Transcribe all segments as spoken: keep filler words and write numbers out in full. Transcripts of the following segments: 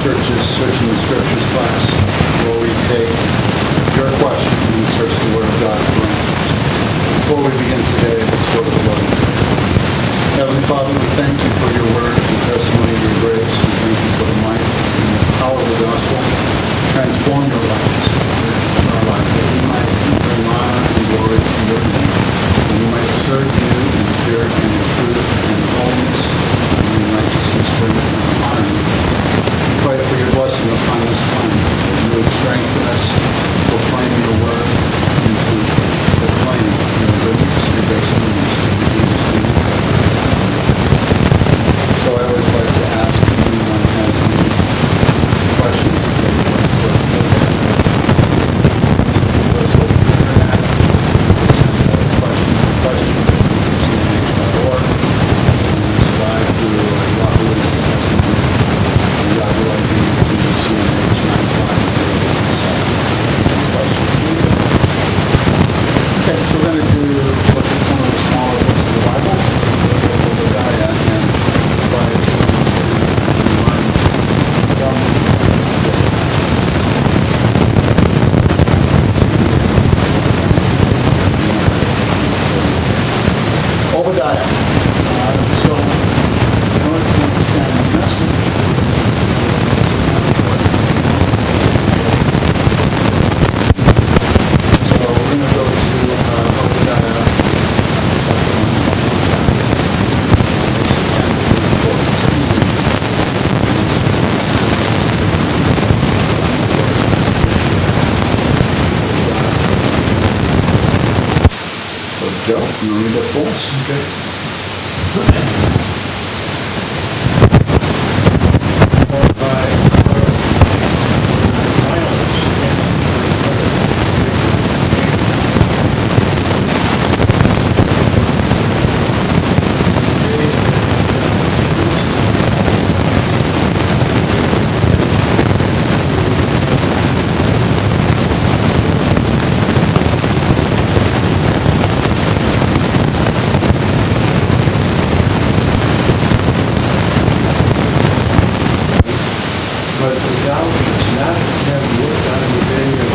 churches Searching the Scriptures class, where we take your questions and search the Word of God for answers. Before we begin today, let's go to the Lord in prayer. Heavenly Father, we thank you for your Word and testimony of your grace. We thank you for the might and the power of the gospel. Transform your lives, our lives, that we might bring honor and glory to your name, and we might serve you in spirit and in truth and in holiness, and in righteousness, strength, and honor you. We pray for your blessing upon this time, that you would strengthen us to proclaim your word and to proclaim your goodness, your grace, and mercy. In Jesus' name. So I always like to ask if anyone has any questions that they would like to look at. Let's look at the internet. Send a question to question at c n h dot org. And subscribe to Yahoo Testimony and Yahoo I D to C N H nine five zero seven. Okay, so we're going to do look at some of the smaller books of the Bible. We'll go to Obadiah and try to learn from Obadiah. Uh, so, in order to understand the message, so we're going to go to uh, Obadiah chapter one, ten through fourteen. So, Joe, you want to read that for us? Okay. But thou shouldst not have looked on the day of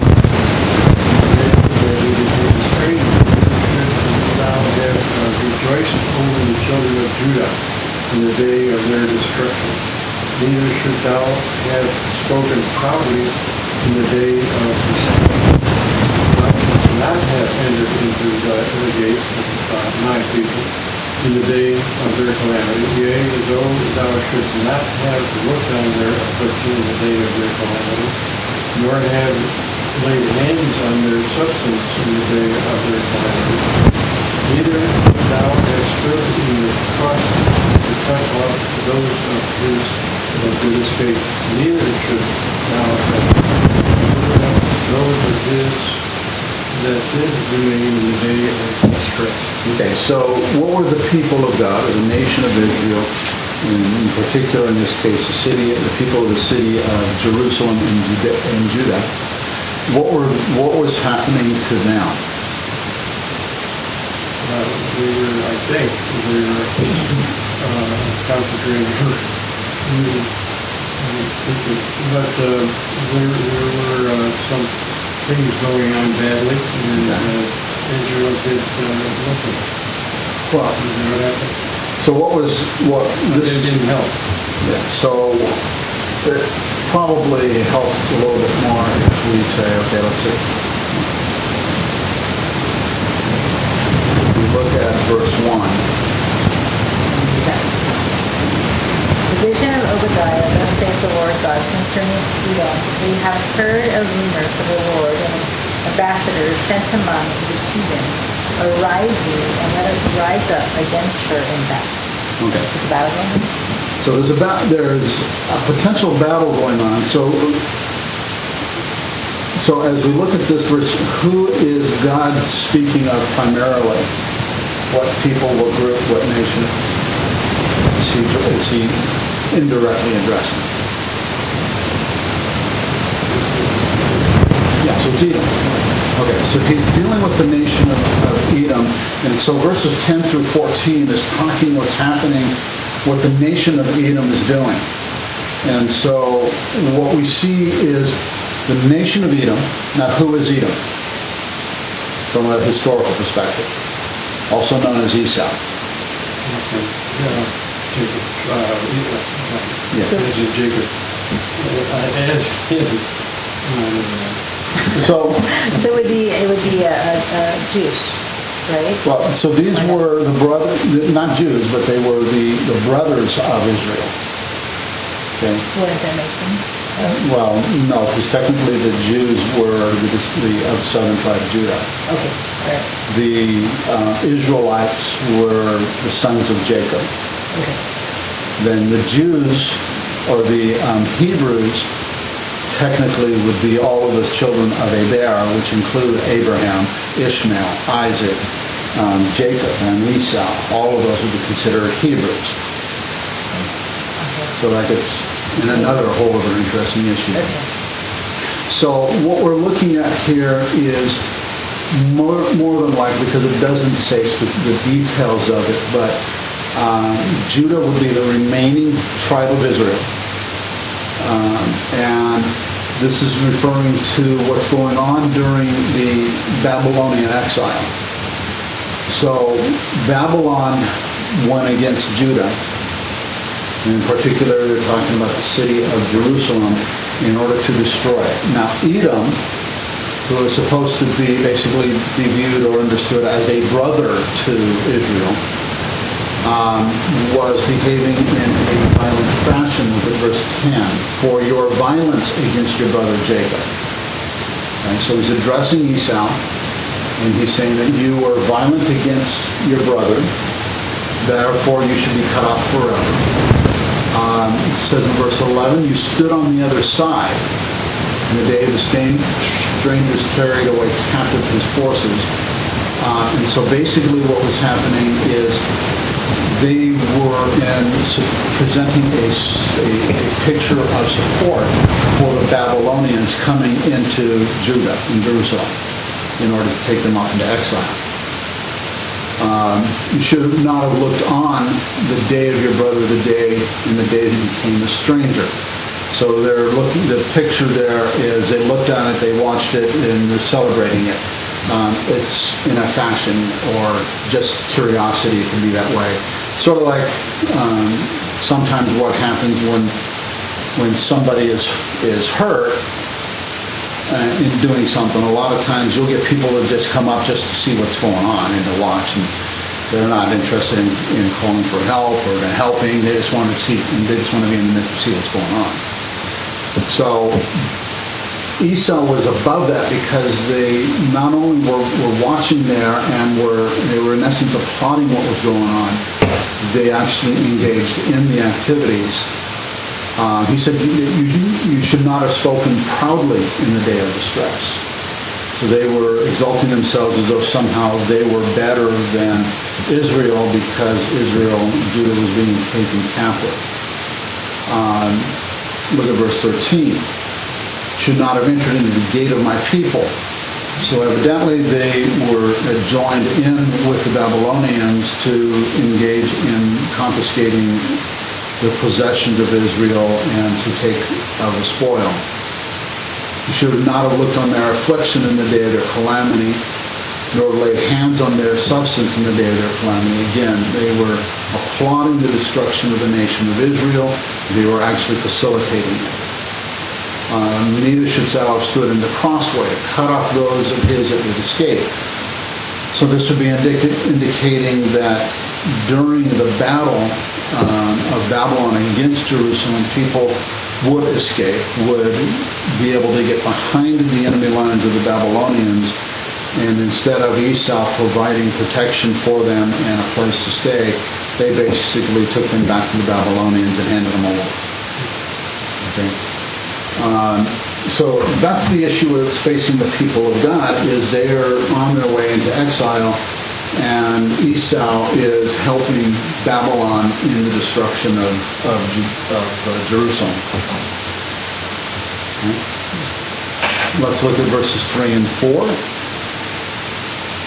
that it is a stranger, shouldst thou have uh, rejoiced over the children of Judah in the day of their destruction. Neither should thou have spoken proudly in the day of deception. Thou shouldst not have entered into the, the gate of uh, my people in the day of their calamity, yea, though thou shouldst not have looked on their affliction in the day of their calamity, nor have laid hands on their substance in the day of their calamity. Neither should thou have stood in the trust to cut off those of his of his escape. Neither should thou have delivered up those of his that did remain in the day of distress. Okay, so what were the people of God, or the nation of Israel, in, in particular in this case, the city, the people of the city of Jerusalem and Judah, and Judah what were what was happening to them? Uh, we were, I think, we were uh, concentrating but uh, there, there were uh, some things going on badly, and uh, Israel did uh, nothing. Well, You know what happened? so what was what this It didn't help. Yeah, so it probably helps a little bit more if we say, okay, let's see. If we look at verse one. The vision of Obadiah, thus saith the Lord God, concerning Edom. We have heard a rumor from the Lord, and ambassadors sent among the heathen. Arise ye, and let us rise up against her in battle. Okay. It's a battle going on? So there's a ba- there's a potential battle going on. So so as we look at this verse, who is God speaking of primarily? What people, what group, what nation is he, is he indirectly addressing? Yeah, so it's Edom. Okay, so he's dealing with the nation of, of Edom, and so verses ten through fourteen is talking what's happening, what the nation of Edom is doing. And so what we see is the nation of Edom. Now, who is Edom? From a historical perspective, also known as Esau. Okay. Yeah. Jacob. Uh, yeah. Yeah. This is Jacob. Uh, as his. Uh, So, So it would be, it would be a, a, a Jewish, right? well, so these were the brother, not Jews, but they were the, the brothers of Israel. Okay. Wouldn't that make sense? Well, no, because technically the Jews were the, the of the southern tribe of Judah. Okay, all right, The uh, Israelites were the sons of Jacob. okay. Then the Jews, or the um, Hebrews, technically would be all of the children of Eber, which include Abraham, Ishmael, Isaac, um, Jacob, and Esau. All of those would be considered Hebrews. So that gets in another whole other interesting issue. Okay. So what we're looking at here is more, more than likely, because it doesn't say spe- the details of it, but um, Judah would be the remaining tribe of Israel. Um, and this is referring to what's going on during the Babylonian exile. So Babylon went against Judah. In particular, they're talking about the city of Jerusalem in order to destroy it. Now, Edom, who is supposed to be basically be viewed or understood as a brother to Israel, um, was behaving in a violent fashion. Look at verse ten. For your violence against your brother Jacob. And so he's addressing Esau, and he's saying that you were violent against your brother, therefore you should be cut off forever. Um, it says in verse eleven, you stood on the other side in the day of the stain, strangers carried away captive his forces. Uh, and so basically what was happening is they were in presenting a, a, a picture of support for the Babylonians coming into Judah, in Jerusalem, in order to take them off into exile. Um, you should not have looked on the day of your brother, the day in the day that he became a stranger. So they're looking. The picture there is they looked at it, they watched it, and they're celebrating it. Um, it's in a fashion or just curiosity. It can be that way. Sort of like um, sometimes what happens when when somebody is is hurt. Uh, in doing something, a lot of times you'll get people that just come up just to see what's going on and to watch, and they're not interested in, in calling for help or in helping. They just want to see, and they just want to be in the midst to see what's going on. So Esau was above that because they not only were, were watching there and were they were in essence applauding what was going on, they actually engaged in the activities. Uh, he said, you, you, you should not have spoken proudly in the day of distress. So they were exalting themselves as though somehow they were better than Israel because Israel, Judah was being taken captive. Um, look at verse thirteen. Should not have entered into the gate of my people. So evidently they were joined in with the Babylonians to engage in confiscating the possessions of Israel and to take of the spoil. You should not have looked on their affliction in the day of their calamity, nor laid hands on their substance in the day of their calamity. Again, they were applauding the destruction of the nation of Israel. They were actually facilitating it. Um, neither should thou have stood in the crossway, cut off those of his that would escape. So this would be indica- indicating that during the battle um, of Babylon against Jerusalem, people would escape, would be able to get behind the enemy lines of the Babylonians, and instead of Esau providing protection for them and a place to stay, they basically took them back to the Babylonians and handed them over. Okay. Um, so that's the issue that's facing the people of God, is they are on their way into exile, and Esau is helping Babylon in the destruction of, of, of uh, Jerusalem. Okay. Let's look at verses three and four.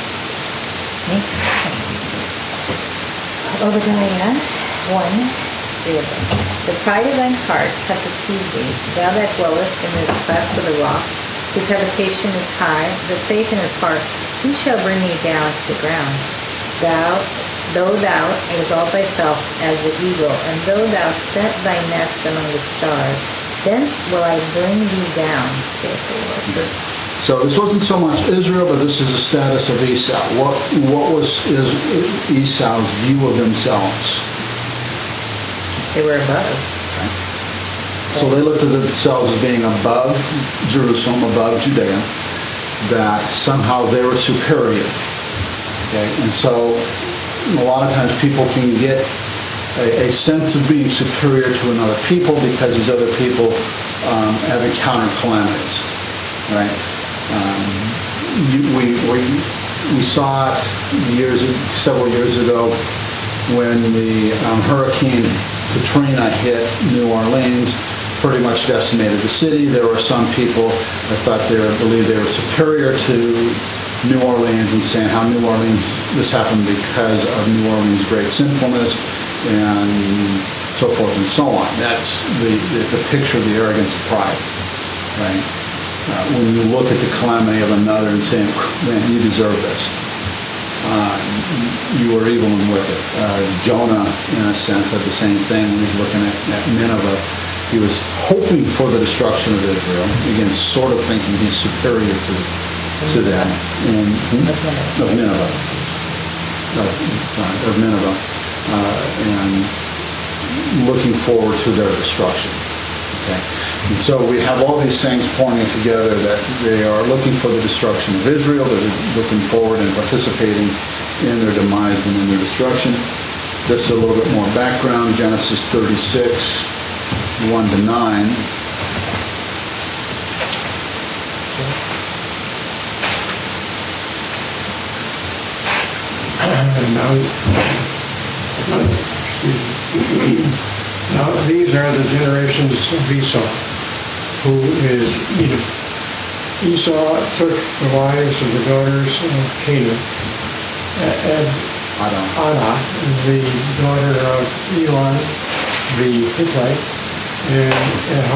Obadiah one. three of them. The pride of thine heart hath deceived thee, thou that dwellest in the clefts of the rock, whose habitation is high, that saith in his heart, Who shall bring me down to the ground? Thou, though thou exalt thyself as the eagle, and though thou set thy nest among the stars, thence will I bring thee down, saith the Lord. So this wasn't so much Israel, but this is the status of Esau. What what was is Esau's view of themselves? They were above. So they looked at themselves as being above Jerusalem, above Judea, that somehow they were superior. Okay, and so a lot of times people can get a, a sense of being superior to another people because these other people um, have encountered calamities, right? Um, you, we, we we saw it years several years ago when the um, Hurricane Katrina hit New Orleans. Pretty much decimated the city. There were some people that thought they were, believed they were superior to New Orleans and saying how New Orleans, this happened because of New Orleans' great sinfulness and so forth and so on. That's the, the, the picture of the arrogance of pride, right? Uh, when you look at the calamity of another and saying, man, you deserve this. Uh, you were evil and wicked. Uh, Jonah, in a sense, had the same thing when he was looking at, at Nineveh. He was hoping for the destruction of Israel, again, sort of thinking he's superior to, to them, and, hmm? of Nineveh, of, uh, of Nineveh, uh, and looking forward to their destruction. Okay, and so we have all these things pointing together that they are looking for the destruction of Israel. They're looking forward and participating in their demise and in their destruction. Just a little bit more background. Genesis thirty-six. one to nine. And now, excuse me. Now these are the generations of Esau, who is Edom. Esau took the wives of the daughters of Canaan, and Anna, the daughter of Elon, the Hittite, and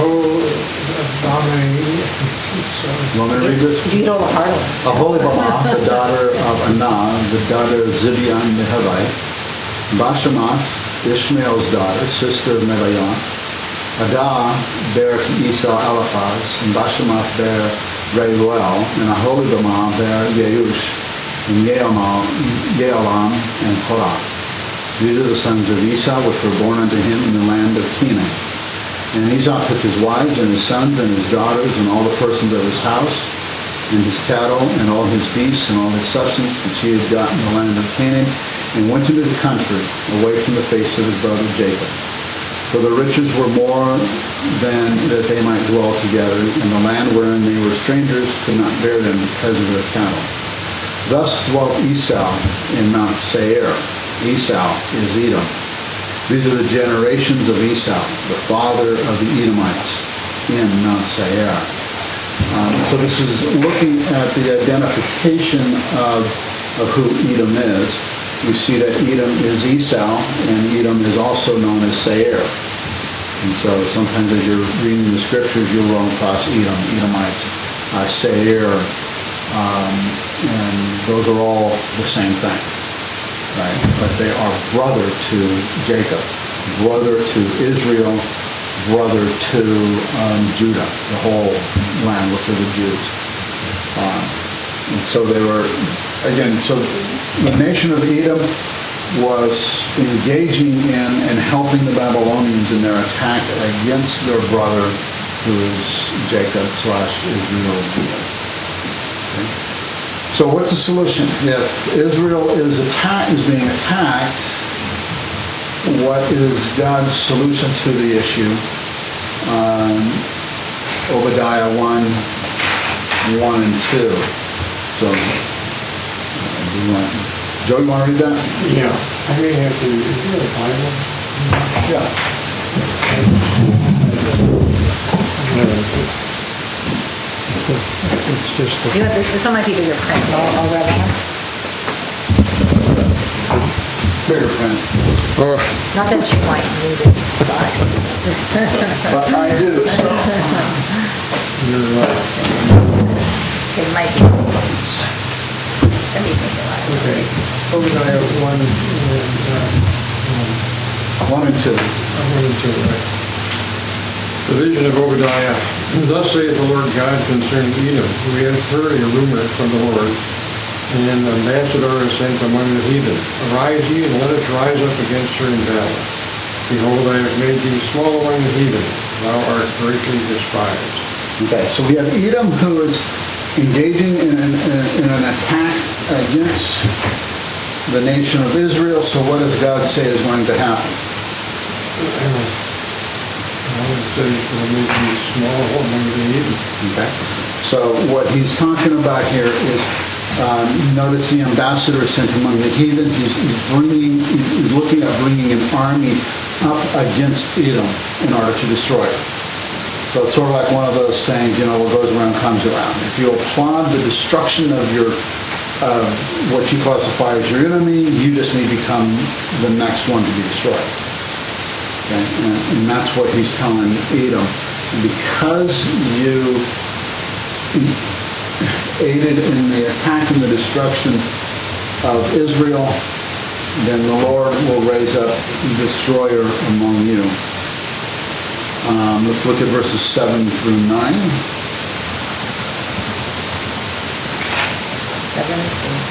Aholibamah. You want me to read this? You know the harlots. Aholibamah, the daughter of Anah, the daughter of Zibeon the Hivite, Bashemath, Ishmael's daughter, sister of Nebaioth. Adah bare to Esau Eliphaz, and Bashemath bare Reuel, and Aholibamah bare Yeush, and Yeolam, Yeolam and Korah. These are the sons of Esau, which were born unto him in the land of Canaan. And Esau took his wives and his sons and his daughters and all the persons of his house, and his cattle and all his beasts and all his substance which he had got in the land of Canaan, and went into the country away from the face of his brother Jacob. For the riches were more than that they might dwell together, and the land wherein they were strangers could not bear them because of their cattle. Thus dwelt Esau in Mount Seir. Esau is Edom. These are the generations of Esau, the father of the Edomites, in Mount Seir. Um, so this is looking at the identification of, of who Edom is. We see that Edom is Esau, and Edom is also known as Seir. And so sometimes as you're reading the scriptures, you'll run across Edom, Edomites, uh, Seir, um, and those are all the same thing. Right? But they are brother to Jacob, brother to Israel, brother to um, Judah, the whole land, which are the Jews. Um, and so they were, again, so the nation of Edom was engaging in and helping the Babylonians in their attack against their brother, who is Jacob slash Israel. Okay. So what's the solution? If Israel is attacked, is being attacked, what is God's solution to the issue? Um, Obadiah one, one and two. So, uh, do you want, Joe, you want to read that? Yeah, I may have to. Is there a Bible? Yeah. It's just the, You know, this, this one might be bigger print. I'll, I'll grab one. fingerprint. Or Not that you might need it, but But I do, so. You're right. it might be. Let me think about it. Okay. Obadiah one and, uh, One and two. I'm going to, right. The vision of Obadiah. Thus saith the Lord God concerning Edom. We have heard a rumor from the Lord, and an ambassador is sent among the heathen. Arise ye, and let us rise up against her in battle. Behold, I have made thee small among the heathen. Thou art greatly despised. Okay, so we have Edom who is engaging in an, in an attack against the nation of Israel. So what does God say is going to happen? I would say he's going to make thee small among the heathen. Okay. So what he's talking about here is, um, notice the ambassador sent among the heathen. He's, he's bringing, he's looking at bringing an army up against Edom in order to destroy it. So it's sort of like one of those things, you know, what goes around comes around. If you applaud the destruction of your, uh, what you classify as your enemy, you just may become the next one to be destroyed. Okay? And, and that's what he's telling Edom. Because you aided in the attack and the destruction of Israel, then the Lord will raise up a destroyer among you. Um, let's look at verses seven through nine. Seventeen.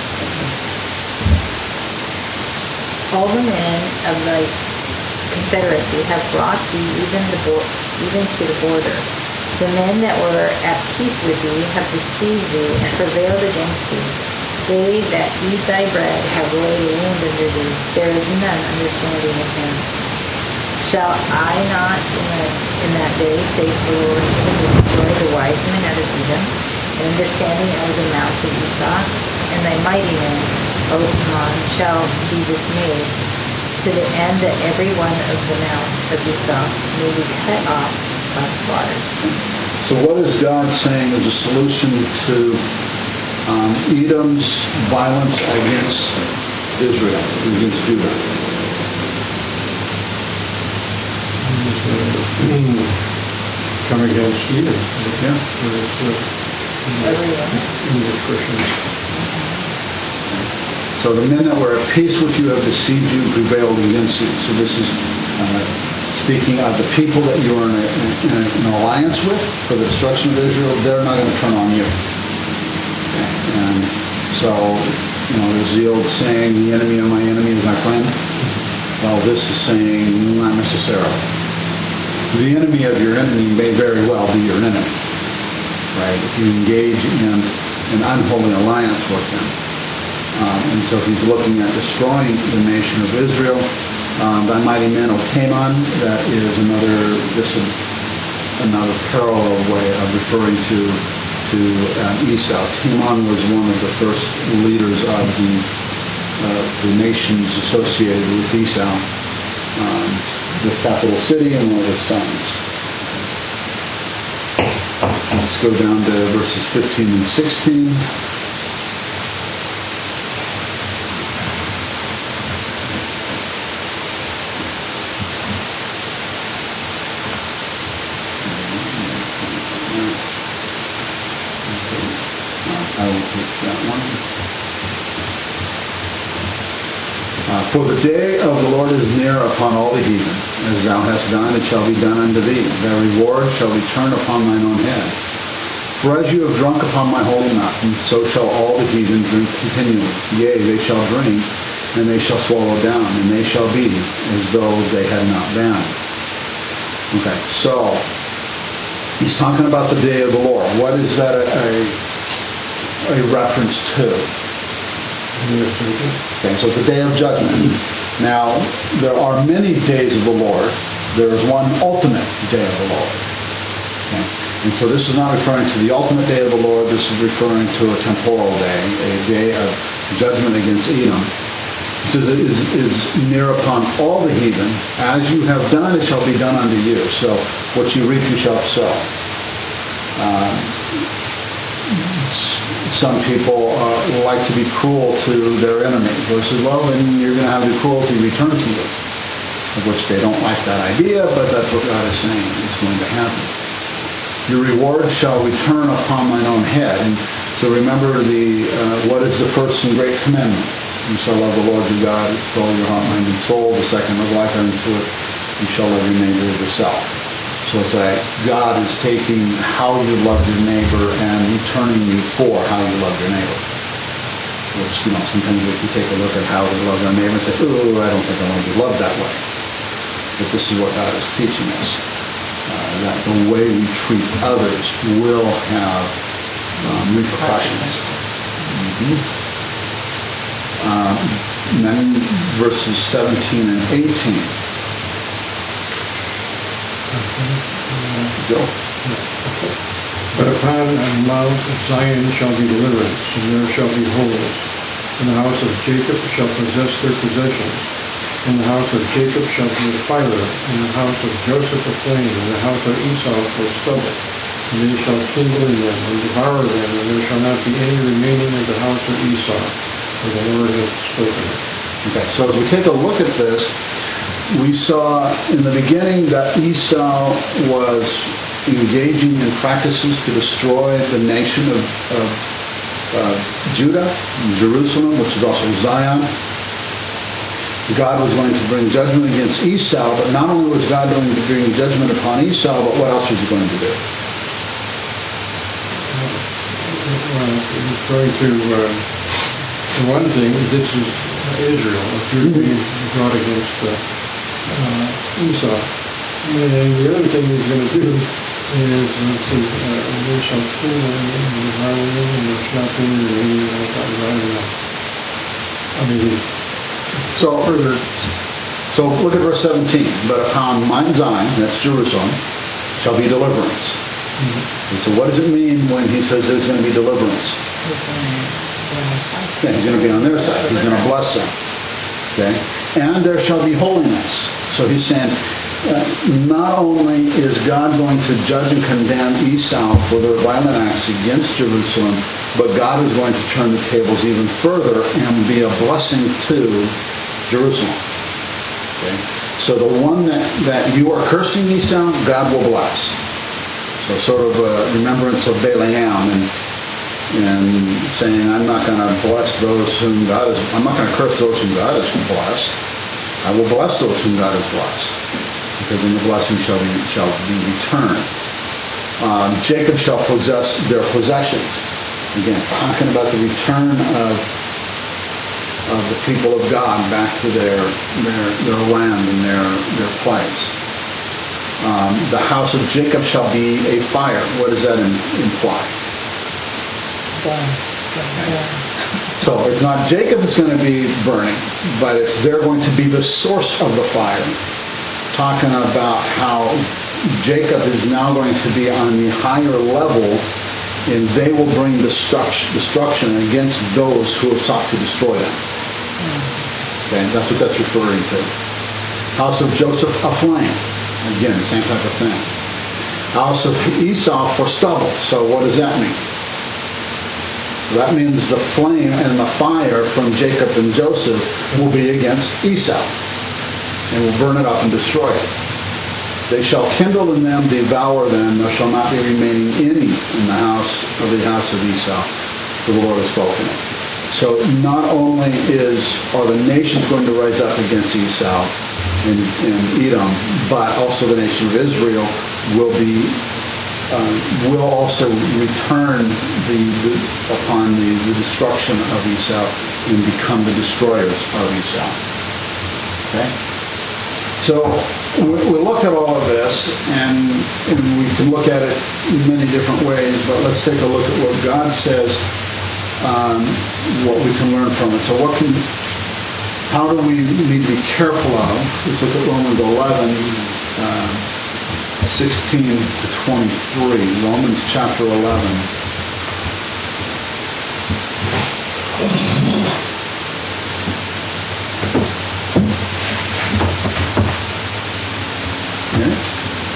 All the men of the confederacy have brought thee even the bo- even to the border. The men that were at peace with thee have deceived thee and prevailed against thee. They that eat thy bread have laid a wound under thee. There is none understanding of him. Shall I not in, the, in that day say to the Lord, even to destroy the wise men out of Edom, and understanding out of the mount of Esau, and thy mighty men, O Teman, shall be dismayed, to the end that every one of the mount of Esau may be cut off by slaughter. So what is God saying is a solution to um, Edom's violence against Israel, against Judah? Come against Edom. Yeah. Everyone. English Christians. So the men that were at peace with you have deceived you and prevailed against you. So this is uh, speaking of the people that you are in, a, in a, an alliance with for the destruction of Israel. They're not going to turn on you. And so, you know, there's the old saying, the enemy of my enemy is my friend. Well, this is saying not necessarily. The enemy of your enemy may very well be your enemy, right? If you engage in an unholy alliance with them. Um, and so he's looking at destroying the nation of Israel. Um, thy mighty men, O Teman, that is another, this is another parallel way of referring to to uh, Esau. Teman was one of the first leaders of the uh, the nations associated with Esau, um, the capital city and one of his sons. Let's go down to verses fifteen and sixteen. I will take that one. Uh, for the day of the Lord is near upon all the heathen. As thou hast done, it shall be done unto thee. Thy reward shall return upon thine own head. For as you have drunk upon my holy mountain, so shall all the heathen drink continually. Yea, they shall drink, and they shall swallow down, and they shall be as though they had not been. Okay, so he's talking about the day of the Lord. What is that a, a, a reference to? Okay, so it's the day of judgment. Now, there are many days of the Lord. There is one ultimate day of the Lord. Okay? And so this is not referring to the ultimate day of the Lord. This is referring to a temporal day, a day of judgment against Edom. He says it is, is near upon all the heathen. As you have done, it shall be done unto you. So what you reap, you shall sow. Uh, some people uh, like to be cruel to their enemy. God says, well, then you're going to have the cruelty returned to you, of which they don't like that idea, but that's what God is saying is going to happen. Your reward shall return upon mine own head. And so remember the uh, what is the first and great commandment? You shall love the Lord your God with all your heart, mind, and soul. The second of like unto it, you shall love your neighbor as yourself. So it's like God is taking how you love your neighbor and returning you for how you love your neighbor. Which, you know, sometimes we can take a look at how we love our neighbor and say, oh, I don't think I want to be loved that way. But this is what God is teaching us. Uh, that the way we treat others will have um, repercussions. Mm-hmm. Um, and then verses seventeen and eighteen. Joe? But upon Mount Zion shall be deliverance, and there shall be wholeness. And the house of Jacob shall possess their possessions. And the house of Jacob shall be a fire, and the house of Joseph a flame, and the house of Esau for stubble. And they shall kindle in them, and devour them, and there shall not be any remaining of the house of Esau, for the Lord hath spoken it. Okay, so as we take a look at this, we saw in the beginning that Esau was engaging in practices to destroy the nation of, of uh, Judah, Jerusalem, which is also Zion. God was going to bring judgment against Esau, but not only was God going to bring judgment upon Esau, but what else was he going to do? Well, he's going to, uh, for one thing, this is Israel, if you're being brought against uh, uh, Esau. And then the other thing he's going to do is, let's see, uh, they shall kill them, and devour them, and there shall not be any remaining of that Zion. I mean, So, so look at verse seventeen. But upon Mount Zion, that's Jerusalem, shall be deliverance. Mm-hmm. And so what does it mean when he says there's going to be deliverance? Yeah, he's going to be on their side. He's going to bless them. Okay? And there shall be holiness. So he's saying, uh, not only is God going to judge and condemn Esau for their violent acts against Jerusalem, but God is going to turn the tables even further and be a blessing to Jerusalem. Okay? So the one that, that you are cursing Esau, God will bless. So sort of a remembrance of Balaam and and saying, I'm not going to bless those whom God is, I'm not going to curse those whom God has blessed. I will bless those whom God has blessed, because in the blessing shall be, shall be returned. Um, Jacob shall possess their possessions. Again, talking about the return of of the people of God back to their their, their land and their, their place. Um, the house of Jacob shall be a fire. What does that in, imply? So it's not Jacob that's going to be burning, but it's they're going to be the source of the fire. Talking about how Jacob is now going to be on the higher level, and they will bring destruction, destruction against those who have sought to destroy them. Okay, that's what that's referring to. House of Joseph a flame. Again, the same type of thing. House of Esau for stubble. So what does that mean? That means the flame and the fire from Jacob and Joseph will be against Esau and will burn it up and destroy it. They shall kindle in them, devour them. There shall not be remaining any in the house of the house of Esau, for the Lord has spoken it. So not only is are the nations going to rise up against Esau and, and Edom, but also the nation of Israel will be uh, will also return the, the upon the, the destruction of Esau and become the destroyers of Esau. Okay. So we, we look at all of this, and, and we can look at it in many different ways, but let's take a look at what God says, um, what we can learn from it. So what can, how do we need to be careful of? Let's look at Romans eleven, uh, sixteen to twenty-three. Romans chapter eleven.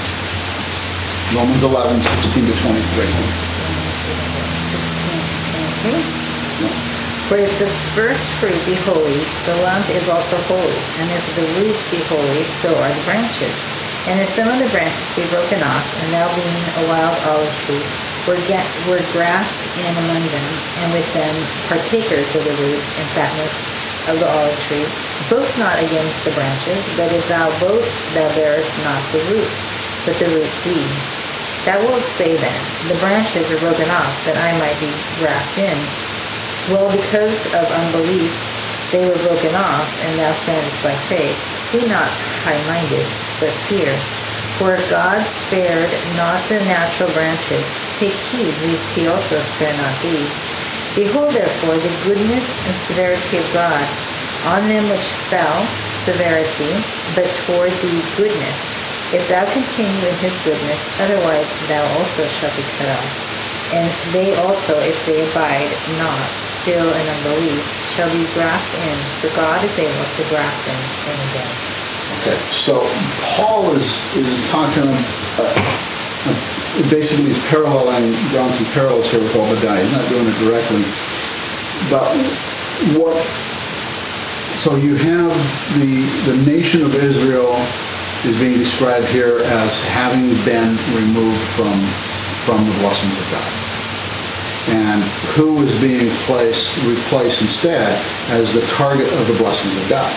Romans eleven, sixteen to twenty-three. sixteen to twenty-three. Okay? For if the first fruit be holy, the lump is also holy. And if the root be holy, so are the branches. And if some of the branches be broken off, and thou being a wild olive tree, were, get, were graft in among them, and with them partakers of the root and fatness of the olive tree, boast not against the branches, but if thou boast, thou bearest not the root, but the root thee. Thou wilt say then, the branches are broken off, that I might be grafted in. Well, because of unbelief they were broken off, and thou standest by faith. Be not high-minded, but fear. For if God spared not the natural branches, take heed lest he also spare not thee. Behold therefore the goodness and severity of God on them which fell, severity, but toward thee goodness. If thou continue in his goodness, otherwise thou also shalt be cut off. And they also, if they abide not still in unbelief, shall be grafted in, for God is able to graft them in again. Okay, so Paul is, is talking, uh, uh, basically he's paralleling, drawing some parallels here with Obadiah. He's not doing it directly. But what, so you have the, the nation of Israel is being described here as having been removed from, from the blessings of God. And who is being placed, replaced instead as the target of the blessings of God?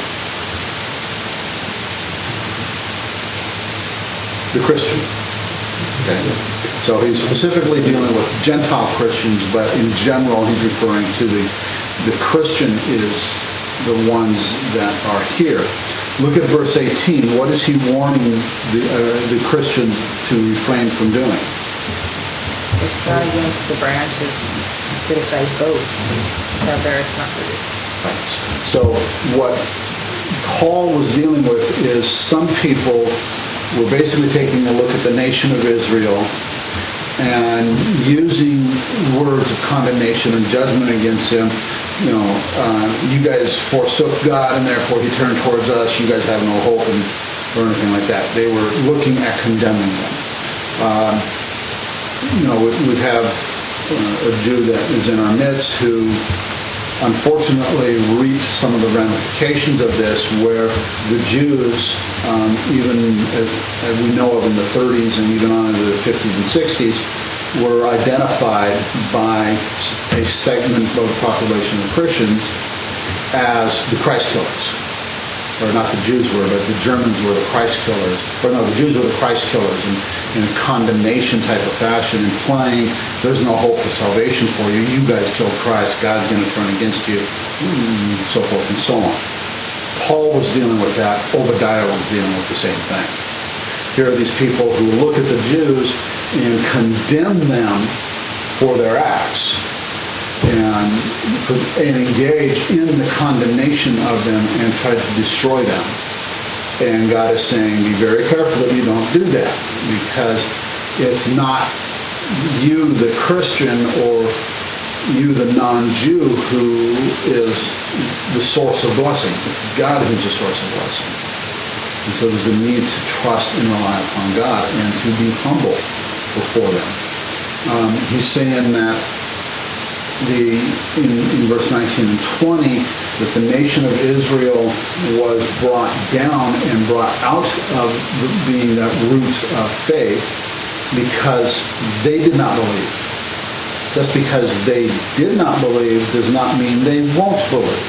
The Christian. Okay. So he's specifically dealing with Gentile Christians, but in general he's referring to the the Christian is the ones that are here. Look at verse eighteen. What is he warning the uh, the Christians to refrain from doing? It's not against the branches, but if thy boast, thou bearest not the root. Right. So what Paul was dealing with is some people were basically taking a look at the nation of Israel and using words of condemnation and judgment against him. You know, uh, you guys forsook God and therefore he turned towards us. You guys have no hope and, or anything like that. They were looking at condemning them. Uh, you know, we, we have uh, a Jew that is in our midst who unfortunately reaped some of the ramifications of this, where the Jews, um, even as, as we know of in the thirties and even on into the fifties and sixties, were identified by a segment of the population of Christians as the Christ killers. Or not the Jews were, but the Germans were the Christ killers. Or no, the Jews were the Christ killers in, in a condemnation type of fashion, implying there's no hope for salvation for you. You guys killed Christ. God's going to turn against you, and so forth and so on. Paul was dealing with that. Obadiah was dealing with the same thing. Here are these people who look at the Jews and condemn them for their acts and, and engage in the condemnation of them and try to destroy them. And God is saying, be very careful that you don't do that, because it's not you, the Christian, or you, the non-Jew, who is the source of blessing. It's God who's the source of blessing. And so there's a need to trust and rely upon God and to be humble before them. Um, he's saying that the in, in verse nineteen and twenty, that the nation of Israel was brought down and brought out of the, being that root of faith because they did not believe. Just because they did not believe does not mean they won't believe.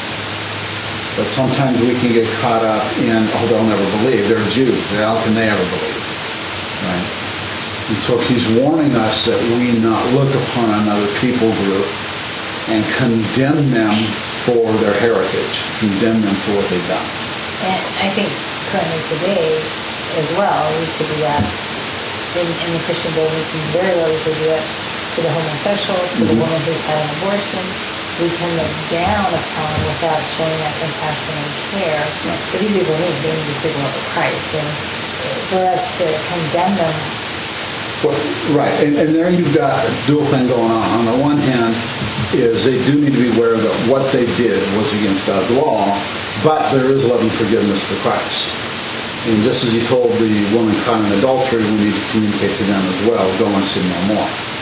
But sometimes we can get caught up in, oh, they'll never believe. They're Jews. How can they ever believe? Right? And so he's warning us that we not look upon another people group and condemn them for their heritage, condemn them for what they've done. And I think currently today as well, we could do that in, in the Christian world. We can very well easily do it to the homosexual, to mm-hmm. the woman who's had an abortion. We can look down upon without showing that compassion and care. Right. But these people need, they need to seek the love of Christ. And for us to condemn them. Well, right, and, and there you've got a dual thing going on. On the one hand is they do need to be aware that what they did was against God's law, but there is love and forgiveness for Christ. And just as he told the woman caught in adultery, we need to communicate to them as well, go and sin no more.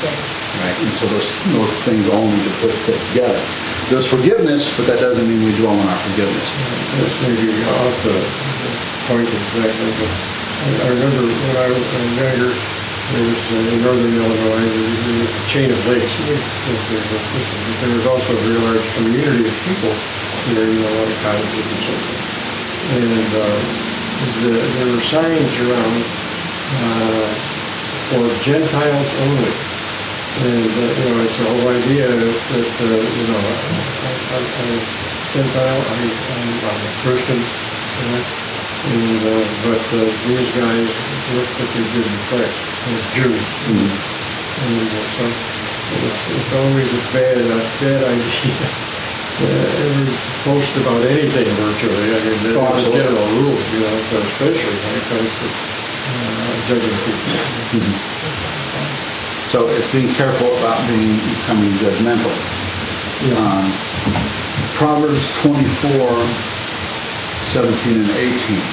sin. Right? And so those, those things all need to put fit together. There's forgiveness, but that doesn't mean we dwell on our forgiveness. That's maybe off the point exactly, but I I remember when I was younger, there was uh, in northern Illinois, there was a chain of lakes. There was also a very large community of people there, you know, a lot of cottages and so forth. And uh, the, there were signs around uh, for Gentiles only. And, uh, you know, it's the whole idea that, uh, you know, I, I, I'm Gentile, I, I'm, I'm a Christian, you know, and, uh, but uh, these guys, look what they did in Christ, as Jews. Mm-hmm. And uh, so it's, it's always a bad, a bad idea. Uh, ever post about anything virtually. I mean, there's Oh, a absolutely. general rule, you know, especially when it comes to uh, judging people. So it's being careful about being becoming judgmental. Um, Proverbs twenty-four, seventeen and eighteen.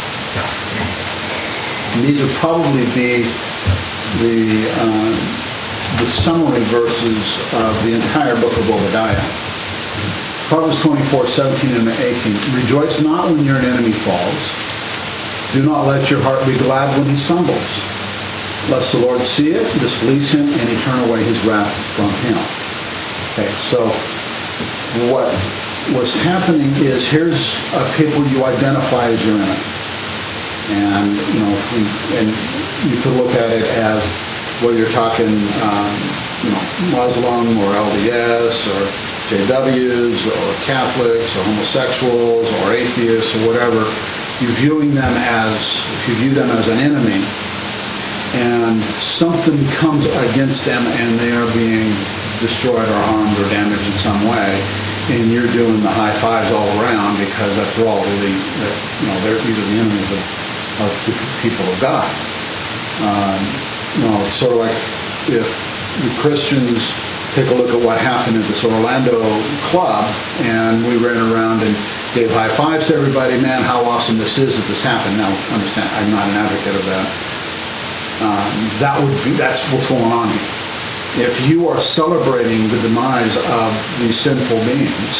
And these would probably be the uh, the summary verses of the entire book of Obadiah. Proverbs twenty-four, seventeen and eighteen. Rejoice not when your enemy falls. Do not let your heart be glad when he stumbles. Lest the Lord see it, displease him, and he turn away his wrath from him. Okay, so what what's happening is here's a people you identify as your enemy. And, you know, if we, and you could look at it as whether you're talking, um, you know, Muslim or L D S or J Ws or Catholics or homosexuals or atheists or whatever, you're viewing them as, if you view them as an enemy, and something comes against them and they are being destroyed or harmed or damaged in some way, and you're doing the high fives all around because after all, really, you know, they're either the enemies of, of the people of God. Um, you know, it's sort of like if the Christians take a look at what happened at this Orlando club, and we ran around and gave high fives to everybody. Man, how awesome this is that this happened. Now, understand, I'm not an advocate of that. Um, that would be, that's what's going on here. If you are celebrating the demise of these sinful beings,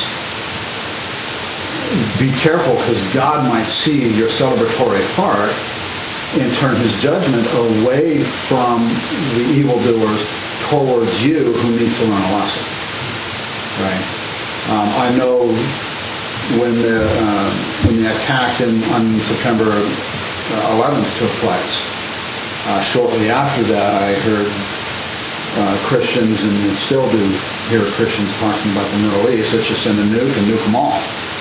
be careful because God might see your celebratory heart and turn his judgment away from the evildoers towards you who need to learn a lesson. Right? Um, I know when the uh, when the attack in, on September eleventh took place. Uh, shortly after that, I heard uh, Christians, and still do hear Christians talking about the Middle East. Let's just send a nuke and nuke them all.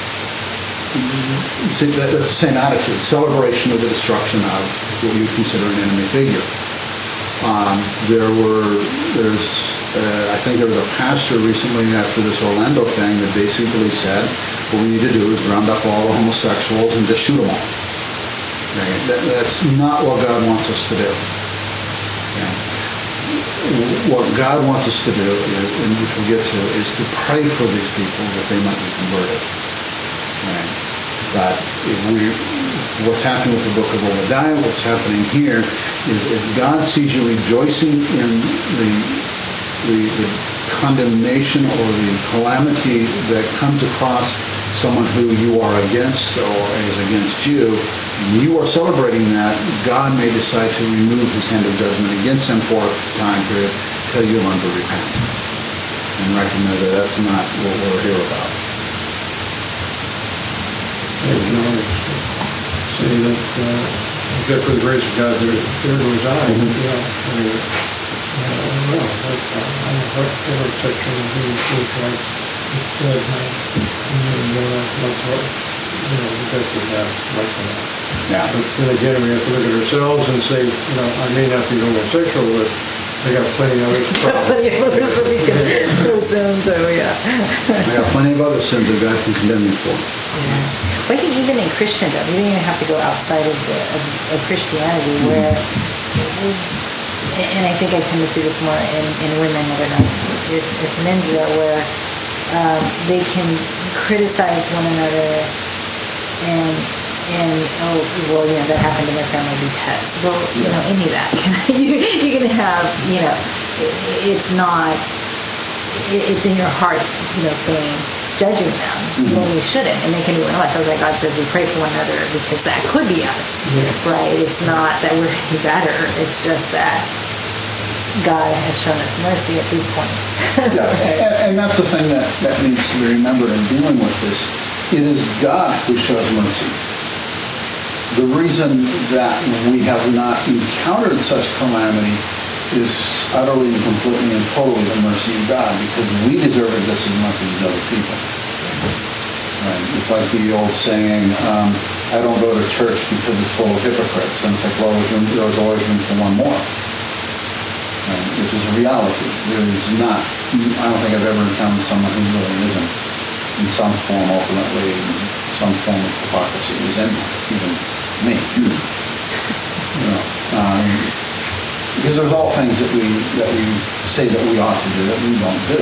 See, that, that's the same attitude. Celebration of the destruction of what you consider an enemy figure. Um, there were, there's, uh, I think there was a pastor recently after this Orlando thing that basically said, what we need to do is round up all the homosexuals and just shoot them all. Right? That, that's not what God wants us to do. Yeah. What God wants us to do, is, and which we'll get to, is to pray for these people that they might be converted. Right? But if we, what's happening with the book of Obadiah, what's happening here, is if God sees you rejoicing in the, the, the condemnation or the calamity that comes across someone who you are against or is against you, and you are celebrating that, God may decide to remove his hand of judgment against them for a time period until you learn to repent and recognize that that's not what we're here about. Acknowledge, say that, uh, except for the grace of God, there, there goes I. Mm-hmm. You know, I mean, uh, no, that's, uh, I'm a heterosexual and homosexual. It's dead now. And, uh, that's what, you know, that's what God likes to know. Yeah. But then again, we have to look at ourselves and say, you know, I may not be homosexual, but I got plenty of other problems. Plenty of others that we can assume, so yeah. I got plenty of other sins that God can condemn you for. Yeah. Well, I think even in Christendom, you don't even have to go outside of, the, of, of Christianity, where, and I think I tend to see this more in, in women, I don't know if, if men do that, where um, they can criticize one another and and oh well, you know, that happened in their family because, well, you know, any of that can you you can have, you know, i- it's not, i- it's in your heart, you know, saying, judging them when we shouldn't and make anyone else. I was like, God says we pray for one another because that could be us, right? It's not that we're any better. It's just that God has shown us mercy at these points. Yeah, and, and that's the thing that, that needs to be remembered in dealing with this. It is God who shows mercy. The reason that we have not encountered such calamity is utterly and completely and totally the mercy of God, because we deserve it just as much as these other people. Right? It's like the old saying, um, I don't go to church because it's full of hypocrites. And it's like, well, there's, room, there's always room for one more. Right? Which is a reality. There is not, I don't think I've ever encountered someone who really isn't, in some form, ultimately, some form of hypocrisy is in even me. You know, um, because there's all things that we that we say that we ought to do that we don't do,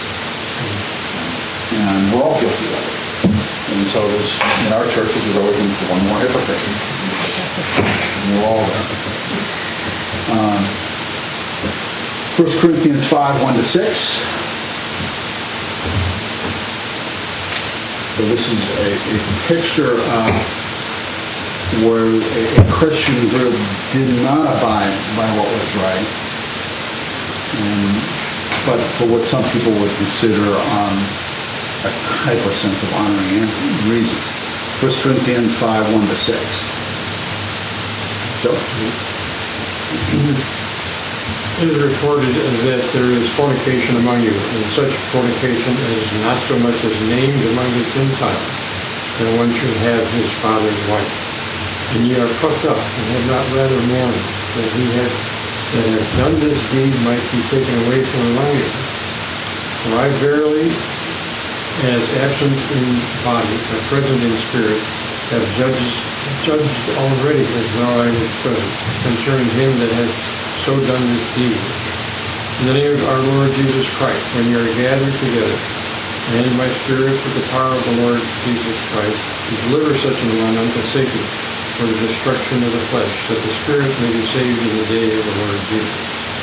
and we're all guilty of it. And so there's, in our churches, there's always room for one more hypocrite. And we're all there. Um, First Corinthians five, one to six. So this is a, a picture of where a, a Christian group did not abide by what was right, and, but for what some people would consider um, a hyper sense of honoring and reason. First Corinthians five, one to six. Joe? It is reported that there is fornication among you, and such fornication is not so much as named among the Gentiles, that one should have his father's wife. And ye are puffed up, and have not rather mourned, that he had, that have done this deed might be taken away from among you. For I verily, as absent in body, but present in spirit, have judged, judged already as though I was present, concerning him that has so done this deed. In the name of our Lord Jesus Christ, when you are gathered together, and in my spirit with the power of the Lord Jesus Christ, to deliver such an one unto Satan for the destruction of the flesh, that the spirit may be saved in the day of the Lord Jesus.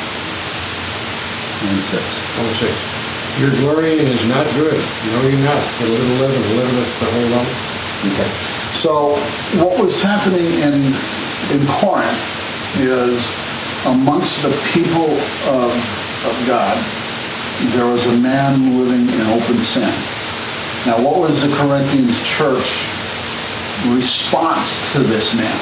And six. Oh, six. Your glorying is not good. Know ye not that a little leaven leaveneth the whole lump? Okay. So what was happening in in Corinth is, amongst the people of, of God, there was a man living in open sin. Now, what was the Corinthian church response to this man?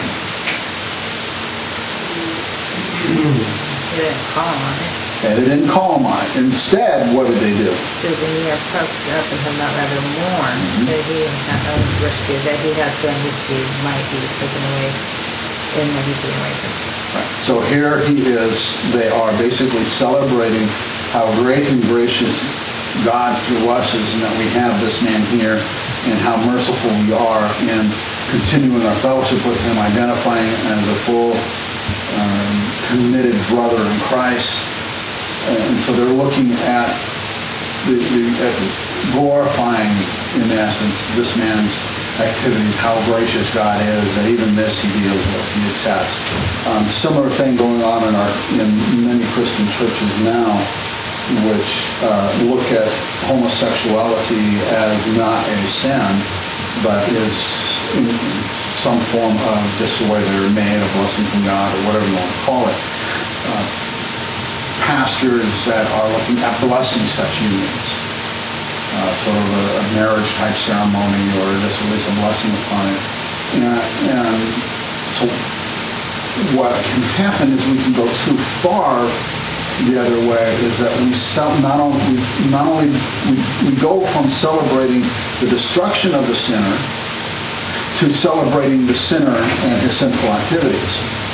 They didn't call him on it. And they didn't call him on it. Instead, what did they do? It says, and ye are puffed up and have not rather mourned, Mm-hmm. that he, uh, verse two, that he hath done this deed might be taken away, and might be taken away from him. Right. So here he is. They are basically celebrating how great and gracious God to us is, and that we have this man here, and how merciful we are in continuing our fellowship with him, identifying as a full, um, committed brother in Christ. And so they're looking at, the, the, at glorifying, in essence, this man's activities, how gracious God is, and even this he deals with, he accepts. Um, similar thing going on in our in many Christian churches now, which uh, look at homosexuality as not a sin, but is in some form of just the way they're made, a blessing from God, or whatever you want to call it. Uh, pastors that are looking at blessing such unions. Uh, sort of a, a marriage-type ceremony, or just at least a blessing upon it. And, and so what can happen is we can go too far the other way, is that we sell, not only, we, not only we, we go from celebrating the destruction of the sinner to celebrating the sinner and his sinful activities.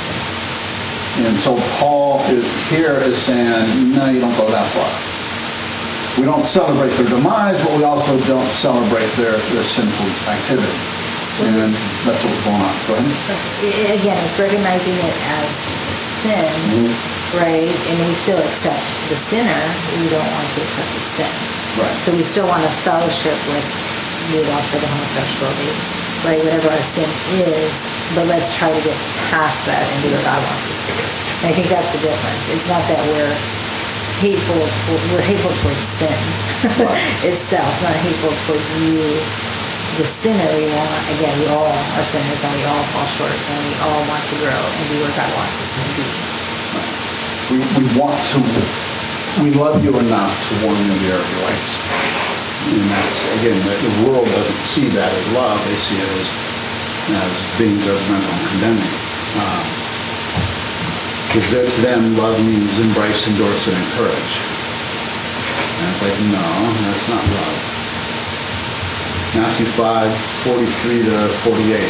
And so Paul is, here is saying, no, you don't go that far. We don't celebrate their demise, but we also don't celebrate their, their sinful activity. And that's what's going on. Go ahead. Again, it's recognizing it as sin, Mhm. right? And we still accept the sinner. We don't want to accept the sin. Right. So we still want to fellowship with, you know, for the homosexuality, right? Whatever our sin is, but let's try to get past that and do what God wants us to do. And I think that's the difference. It's not that we're hateful, we're hateful towards sin itself, not hateful towards you, the sinner. We want, again, we all are sinners and we all fall short and we all want to grow and be where God wants us to be. We, we want to, we love you enough to warn you of your rights. And that's, again, the, the world doesn't see that as love. They see it as, as being judgmental and condemning. Um, because to them, love means embrace, endorse, and encourage. And it's like, no, that's not love. Matthew five, forty-three to forty-eight.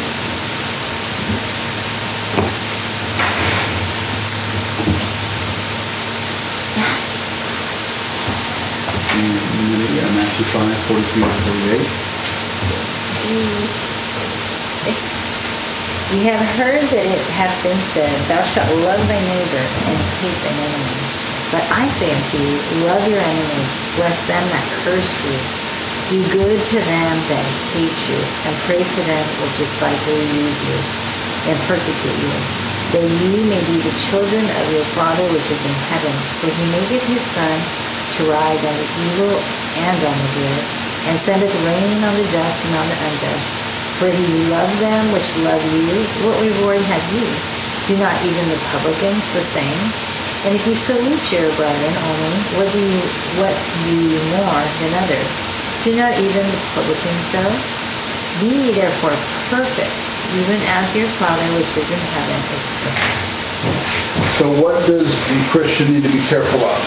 Yeah, Matthew five, forty-three to forty-eight. We have heard that it hath been said, thou shalt love thy neighbor and hate thine enemy. But I say unto you, love your enemies, bless them that curse you, do good to them that hate you, and pray for them which despitefully use you and persecute you, that ye may be the children of your Father which is in heaven. For he maketh his sun to rise on the evil and on the good, and sendeth rain on the just and on the unjust. For if ye love them which love you, what reward have ye? Do not even the publicans the same? And if ye salute your brethren only, what do you what do you more than others? Do not even the publicans so? Be ye therefore perfect, even as your Father which is in heaven is perfect. So what does the Christian need to be careful of?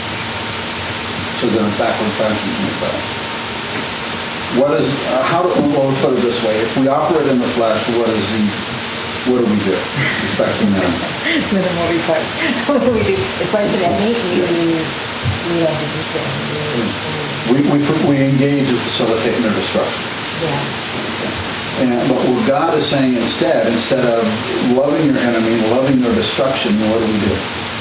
So then it's backward fashion. What is, uh, how do, well, we'll put it this way, if we operate in the flesh, what is the, what do we do? Respecting them. With a movie part. What do we do? It's like an enemy, we, we don't do anything. We, we, we engage in facilitating their destruction. Yeah. And, but what God is saying instead, instead of loving your enemy, loving their destruction, what do we do?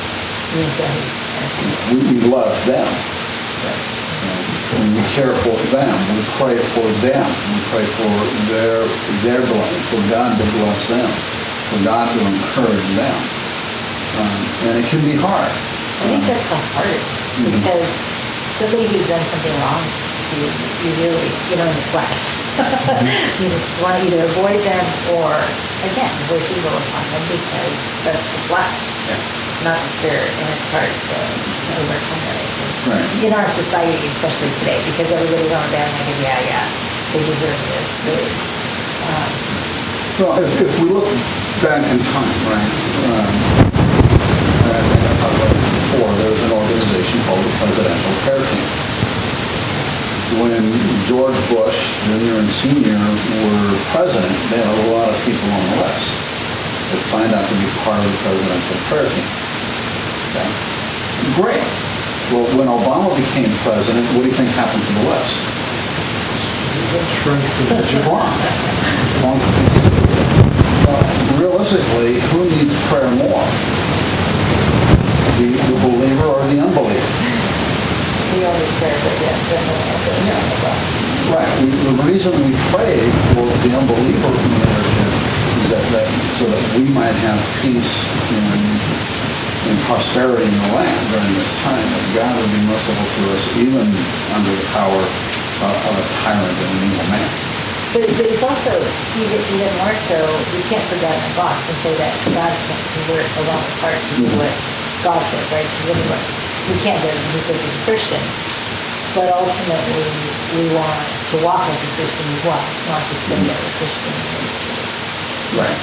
We, we love them. And we care for them. We pray for them. We pray for their their blessing, for God to bless them, for God to encourage them. Um, and it can be hard. I think that's the hardest Mhm. because somebody who's done something wrong, you, you really, you know, in the flesh. You just want to either avoid them or, again, wish evil upon them because that's the flesh, Yeah. not the spirit, and it's hard to, to overcome that, I think. Right. In our society, especially today, because everybody's on down like, yeah, yeah, they deserve this. They, um, Well, if, if we look back in time, right, um, I think I talked about this before, there was an organization called the Presidential Care Team. When George Bush, Junior and Senior were president, they had a lot of people on the list that signed up to be part of the Presidential Care Team. Okay? Great. Well, when Obama became president, what do you think happened to the list? Shrink to the Shrunk. Shrunk. Well, realistically, who needs prayer more? The, the believer or the unbeliever? we always pray for them, yeah. Right. We, the reason we pray for the unbeliever in the leadership is that, that so that we might have peace and, and prosperity in the land during this time, that God would be merciful to us even under the power uh, of a tyrant and an evil man. But, but it's also, even, even more so, we can't put that in a box and say that God can't convert a lost heart to do what God says, right? Because anyway, we can't do it because he's a Christian. But ultimately, we want to walk like a Christian as well, not just say that we're Christian. Right.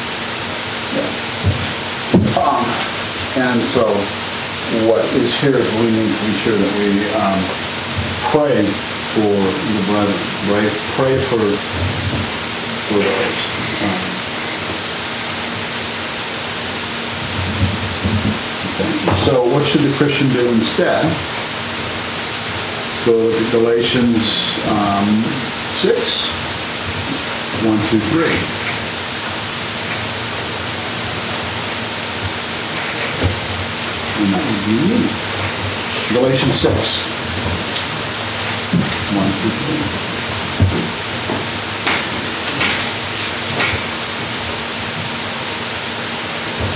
Yeah. Um, and so what is here is we need to be sure that we um, pray for the brethren, right? Pray for for those. Um, okay. So what should the Christian do instead? Go to Galatians um, six, one through three. And that would be me. Galatians six, one through three.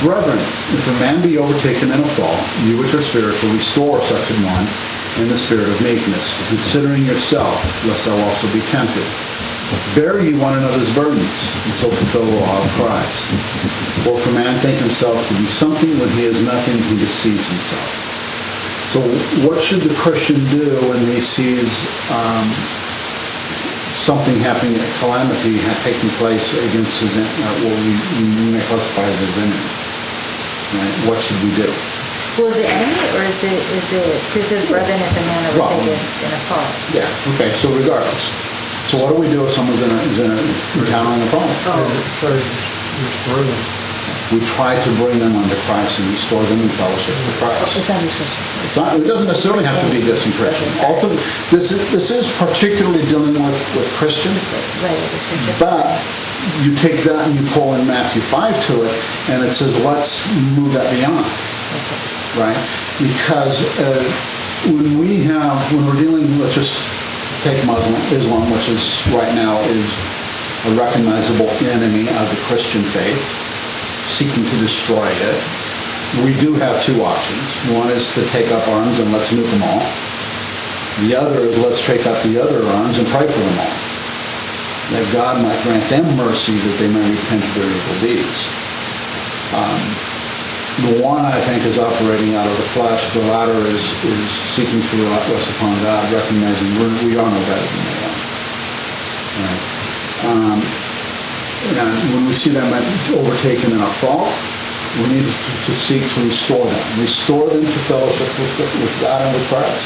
Brethren, if a man be overtaken in a fault, you which are spiritual, restore such an one in the spirit of meekness, considering yourself, lest thou also be tempted. Bear ye one another's burdens, and so fulfill the law of Christ. For if a man think himself to be something when he is nothing, he deceives himself. So what should the Christian do when he sees um, something happening, a calamity taking place against his, uh, what we, we may classify as his enemy? Right? What should we do? Well, is it enemy, or is it, is it, because his brethren if a man Well, overtaken in a fault? Yeah, okay, so regardless. So what do we do if someone's in a, is in a encountering a problem? Oh, Restore them. We try to bring them under Christ and restore them in fellowship with Christ. it's not description. It's not, it doesn't necessarily have to be this in Christian. Ultimately, this is, this is particularly dealing with, with Christian, Right, description. but you take that and you pull in Matthew five to it, and it says, let's move that beyond, right? Because uh, when we have, when we're dealing, let's just take Muslim, Islam, which is right now is a recognizable enemy of the Christian faith, seeking to destroy it. We do have two options. One is to take up arms and let's nuke them all. The other is let's take up the other arms and pray for them all, that God might grant them mercy that they may repent of their evil deeds. Um, the one, I think, is operating out of the flesh. The latter is, is seeking to rest upon God, recognizing we're, we are no better than they are. Right? Um, and when we see them overtaken in a fault, we need to, to seek to restore them. Restore them to fellowship with, with God and with Christ.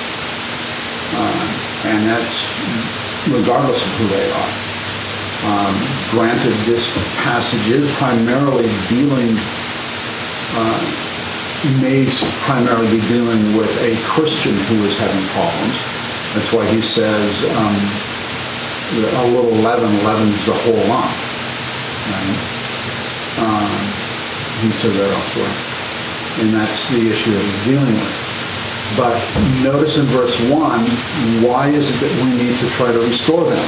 Um, and that's regardless of who they are. Um, granted, this passage is primarily dealing, uh, may primarily be dealing with a Christian who is having problems. That's why he says, um, a little leaven leavens the whole lump. Right? Um, he said that elsewhere. And that's the issue that he's dealing with. But notice in verse one, why is it that we need to try to restore them?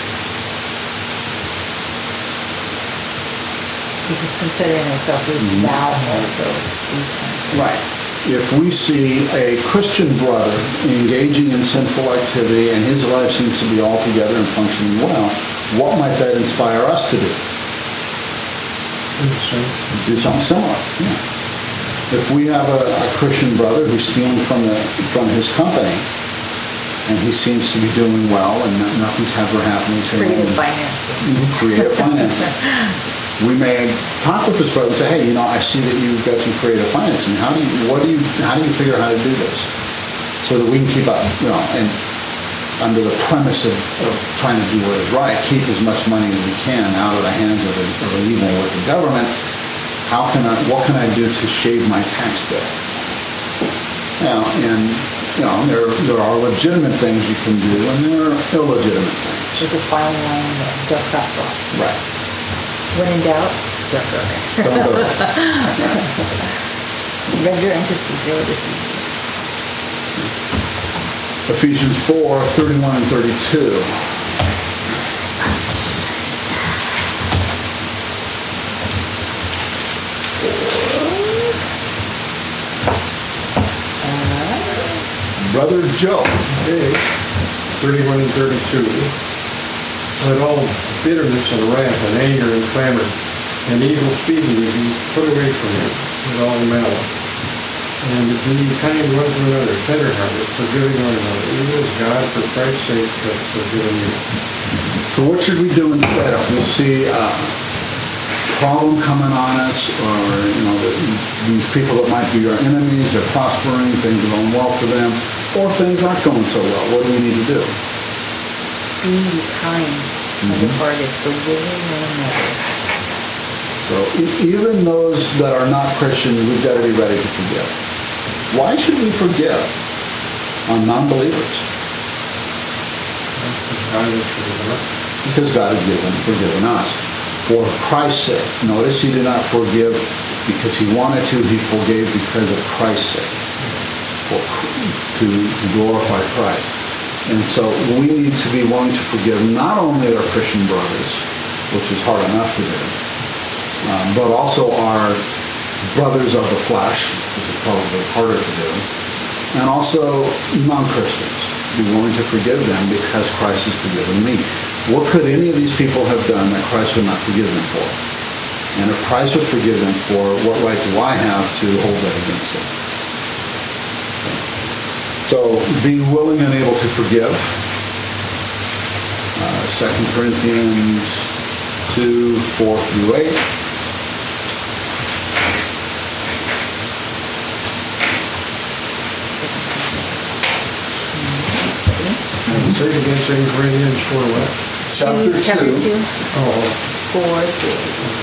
Because considering himself is Mm-hmm. now also eaten. Right. If we see a Christian brother engaging in sinful activity and his life seems to be altogether and functioning well, what might that inspire us to do? Do something similar. Yeah. If we have a, a Christian brother who's stealing from the from his company, and he seems to be doing well, and no- nothing's ever happening to him, Creative financing. creative financing. We may talk with this brother and say, hey, you know, I see that you've got some creative financing. How do you, what do you, how do you figure out how to do this? So that we can keep up, you know, and under the premise of, of trying to do what is right, keep as much money as we can out of the hands of, a, of an evil wicked government. How can I, what can I do to shave my tax bill? Now, and, you know, there, there are legitimate things you can do, and there are illegitimate things. There's a fine line there. Don't cross the line. Right. When in doubt, don't go there. Don't go there. Render unto Caesar what is Caesar's. Ephesians four, thirty-one and thirty-two. Brother Joe. Okay, thirty-one and thirty-two. Let all bitterness and wrath and anger and clamor and evil speaking be put away from you with all malice. And be kind one to another, tender-hearted, forgiving one another, even as God, for Christ's sake, has forgiven you. So what should we do instead if we see a problem coming on us, or, you know, that these people that might be our enemies are prospering, things are going well for them, or things aren't going so well? What do we need to do? Be kind, tender-hearted, forgiving one another. So e- even those that are not Christians, we've got to be ready to forgive. Why should we forgive on non-believers? God has forgiven us. Because God has given, forgiven us. For Christ's sake. Notice he did not forgive because he wanted to, he forgave because of Christ's sake. For, to, to glorify Christ. And so we need to be willing to forgive not only our Christian brothers, which is hard enough to do, um, but also our brothers of the flesh, which is probably harder to do, and also non-Christians. Be willing to forgive them because Christ has forgiven me. What could any of these people have done that Christ would not forgive them for? And if Christ would forgive them for, what right do I have to hold that against them? So being willing and able to forgive. Uh, Second Corinthians two, four through eight. Say it again, Second Corinthians four what? Chapter Chapter two. two, Oh, four, three.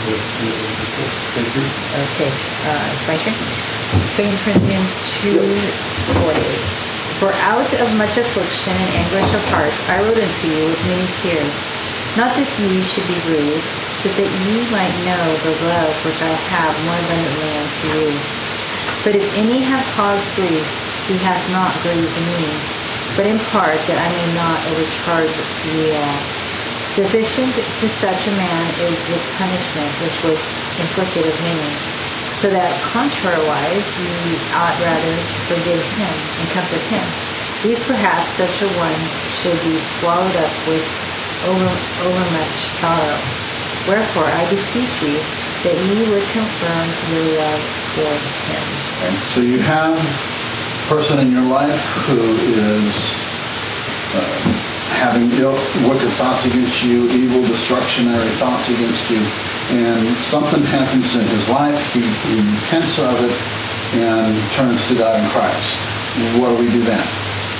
thank you. Okay, uh, it's my turn. Second Corinthians two, four, eight. For out of much affliction and anguish of heart I wrote unto you with many tears, not that ye should be grieved, but that ye might know the love which I have more abundantly unto you. But if any have caused grief, he hath not grieved me, but in part that I may not overcharge ye all. Sufficient to such a man is this punishment which was inflicted of many, so that contrariwise ye ought rather to forgive him and comfort him, lest perhaps such a one should be swallowed up with over overmuch sorrow. Wherefore I beseech you that ye would confirm your love toward him. Okay. So you have a person in your life who is uh, having ill, wicked thoughts against you, evil, destructionary thoughts against you, and something happens in his life, he, he repents of it and turns to God in Christ. What do we do then?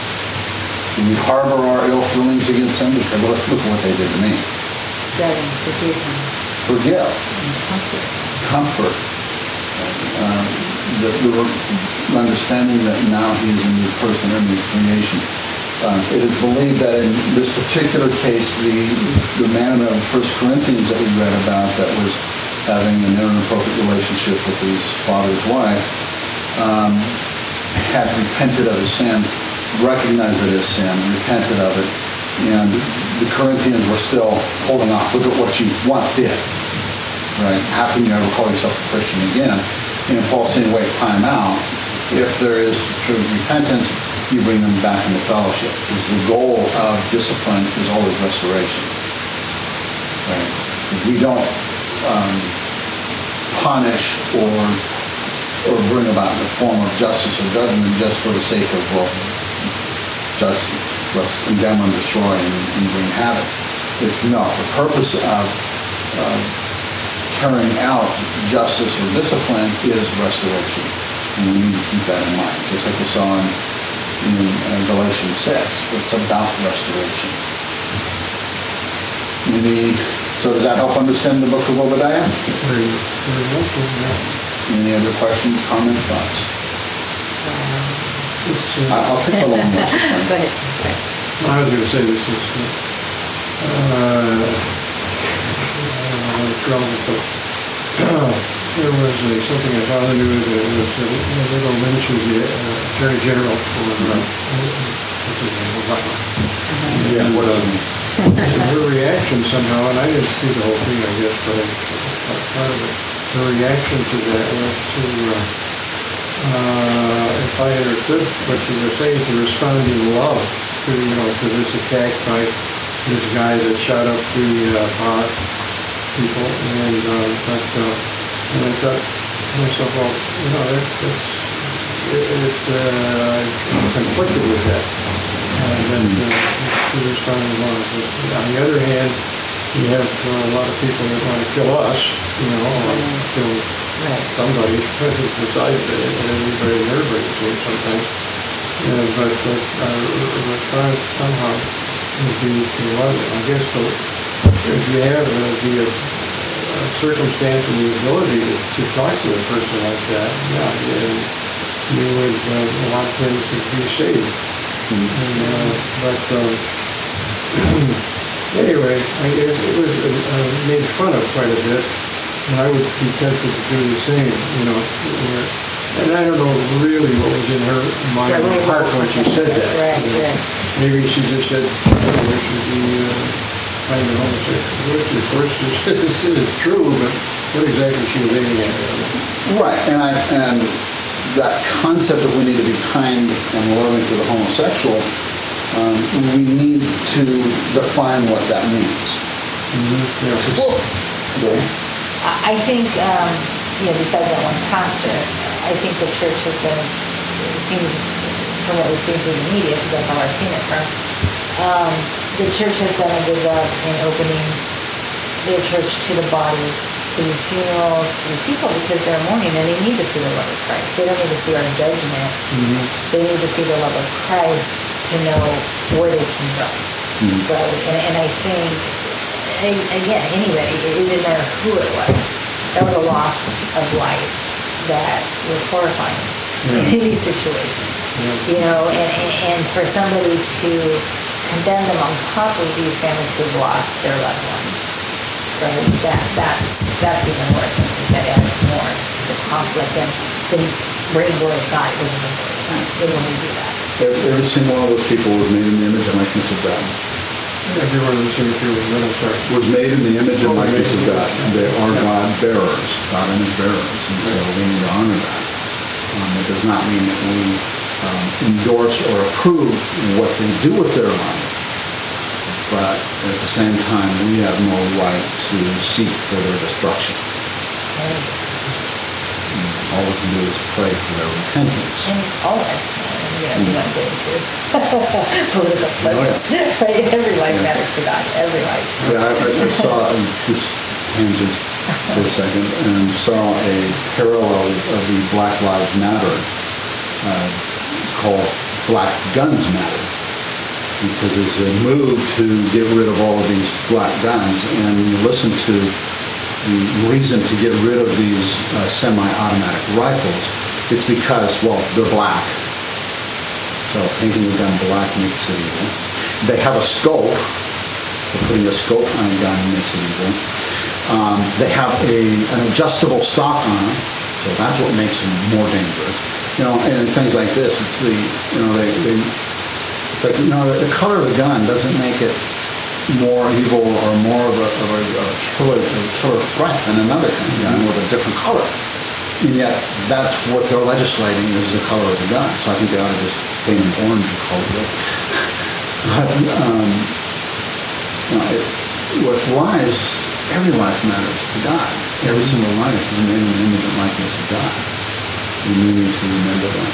Do we harbor our ill feelings against them? Because look, look what they did to me. Seven, forgive him. Forgive. And comfort. Comfort. Uh, the, the understanding that now he is a new person, a new creation. Uh, it is believed that in this particular case, the the man of First Corinthians that we read about that was having an inappropriate relationship with his father's wife um, had repented of his sin, recognized it as sin, repented of it, and the Corinthians were still holding off. Look at what you once did. Right? How can you ever call yourself a Christian again? And Paul's saying, wait, time out. If there is true repentance, you bring them back into fellowship. Because the goal of discipline is always restoration. Right? We don't um, punish or or bring about the form of justice or judgment just for the sake of, well, just let's condemn and destroy and, and bring havoc. It's no. The purpose of uh, carrying out justice or discipline is restoration. And we need to keep that in mind. Just like we saw in, in uh, Galatians six, it's about restoration. Any, so does that help understand the book of Obadiah? Very, very helpful, yeah. Any other questions, comments, thoughts? It's, uh, I- I'll take a long one. Go ahead. I was going to say this is, uh, uh, relevant, but uh, there was uh, something I found in the news that was uh, Little Lynch was the uh, Attorney General for, uh, what's his name, Obama. Yeah, And, what uh, doesn't? and her reaction somehow, and I didn't see the whole thing, I guess, but I caught part of it. Her reaction to that was to, uh, uh, if I understood what she was saying, to respond in love to, you know, to this attack by this guy that shot up the uh, bar people, and uh, but uh, and I thought to myself, well, you know, that, that's it, it uh, conflicted with that, and then uh, to respond in love. But on the other hand, you have uh, a lot of people that want to kill us, you know, or kill Right. somebody besides everybody and everybody sometimes. Yeah, but uh, uh, response somehow would be to love it. I guess so, if you have uh, the uh, circumstance and the ability to, to talk to a person like that, yeah, and you would uh, want them to be saved. Mm-hmm. And, uh, but um, anyway, I, it, it was uh, made fun of quite a bit. And I would be tempted to do the same, you know. Where, and I don't know really what was in her mind Yeah, or heart when she said that. Right, you know. right. Maybe she just said, oh, we should be uh, finding homosexual. Which, of course, is, is true, but what exactly she was aiming at. Right, and I, and that concept of we need to be kind and loving to the homosexual, um, we need to define what that means. Yeah, 'cause- Well, Okay? I I think, um, you know, besides that one pastor, I think the church has done, it seems, from what we've seen through the media, because that's how I've seen it from, um, the church has done a good job in opening their church to the body, to these funerals, to these people, because they're mourning and they need to see the love of Christ. They don't need to see our judgment. They need to see the love of Christ to know where they can go. Right? And, and I think, a- again, anybody, it didn't matter who it was, that was a loss of life that was horrifying in any situation. You know, and, and, and for somebody to condemn them on top of these families who've lost their loved ones, right? That that's that's even worse. I think that adds more to the conflict and the bring glory of God was the glory when we do that. Every, every single one of those people was made in the image and likeness of God. Everyone in the cemetery was metal, sorry. Was made in the image and likeness of God. They are God bearers, God image bearers, and so we need to honor that. Um, it does not mean that we um, endorse or approve what they do with their life, but at the same time, we have no right to seek for their destruction. All we can do is pray for their repentance. And it's all life, you know, we don't get into political slogans, right? Every life Yeah. matters to God, every life. Yeah, I, I I saw, um, just tangent for a second, and saw a parallel of the Black Lives Matter uh, called Black Guns Matter, because it's a move to get rid of all of these black guns, and you listen to the reason to get rid of these uh, semi-automatic rifles, it's because, well, they're black. So painting a gun black makes it evil. They have a scope. So putting a scope on a gun makes it evil. Um, they have a, an adjustable stock on them, so that's what makes them more dangerous. You know, and things like this, it's the, you know, they, they it's like, you know, the, the color of the gun doesn't make it more evil or more of a, of a, of a killer, of a killer threat than another kind of gun with a different color. And yet, that's what they're legislating is the color of the gun. So I think they ought to just paint it orange and call it good. But, um, you know, it, with lives, every life matters to God. Every single life is made in the image and likeness of God. And we need to remember that.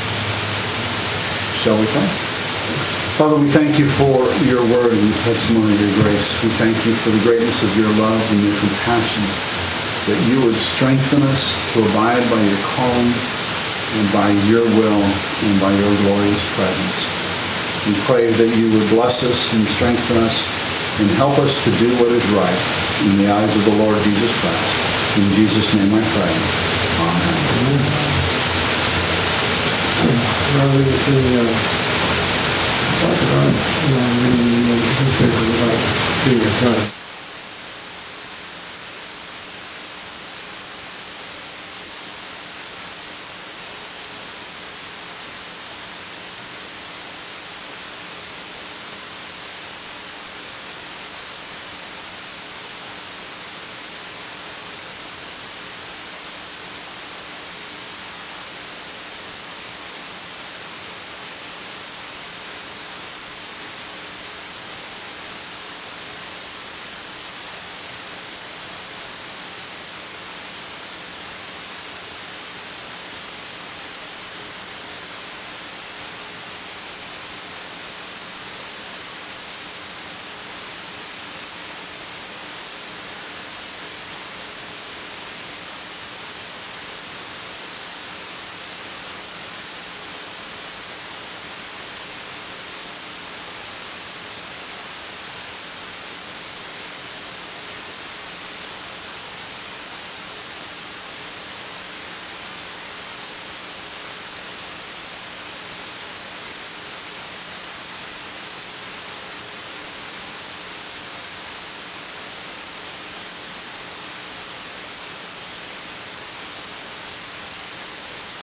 Shall we pray? Father, we thank you for your word and the testimony of your grace. We thank you for the greatness of your love and your compassion, that you would strengthen us to abide by your calling and by your will and by your glorious presence. We pray that you would bless us and strengthen us and help us to do what is right in the eyes of the Lord Jesus Christ. In Jesus' name I pray. Amen. Rather than uh, talk about, you know, reading the newspapers about being a gun.